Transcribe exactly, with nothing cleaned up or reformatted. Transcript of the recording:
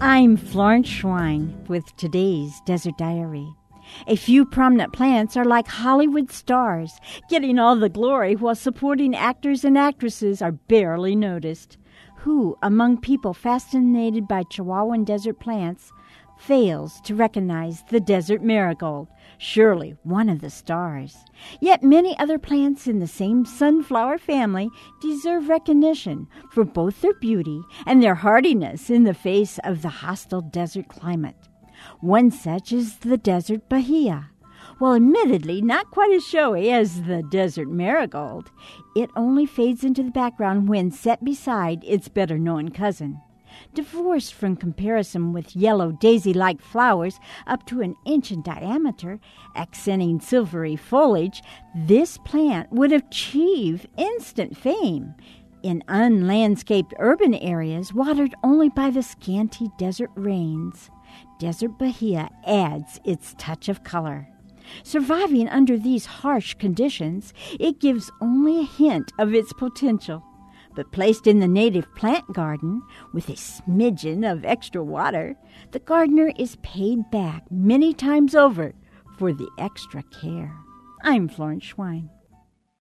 I'm Florence Schwein with today's Desert Diary. A few prominent plants are like Hollywood stars, getting all the glory while supporting actors and actresses are barely noticed. Who, among people fascinated by Chihuahuan desert plants, fails to recognize the desert marigold, surely one of the stars? Yet many other plants in the same sunflower family deserve recognition for both their beauty and their hardiness in the face of the hostile desert climate. One such is the desert bahia. While admittedly not quite as showy as the desert marigold, it only fades into the background when set beside its better-known cousin. Divorced from comparison with yellow daisy-like flowers up to an inch in diameter, accenting silvery foliage, this plant would achieve instant fame. In unlandscaped urban areas watered only by the scanty desert rains, desert bahia adds its touch of color. Surviving under these harsh conditions, it gives only a hint of its potential. But placed in the native plant garden, with a smidgen of extra water, the gardener is paid back many times over for the extra care. I'm Florence Schwein.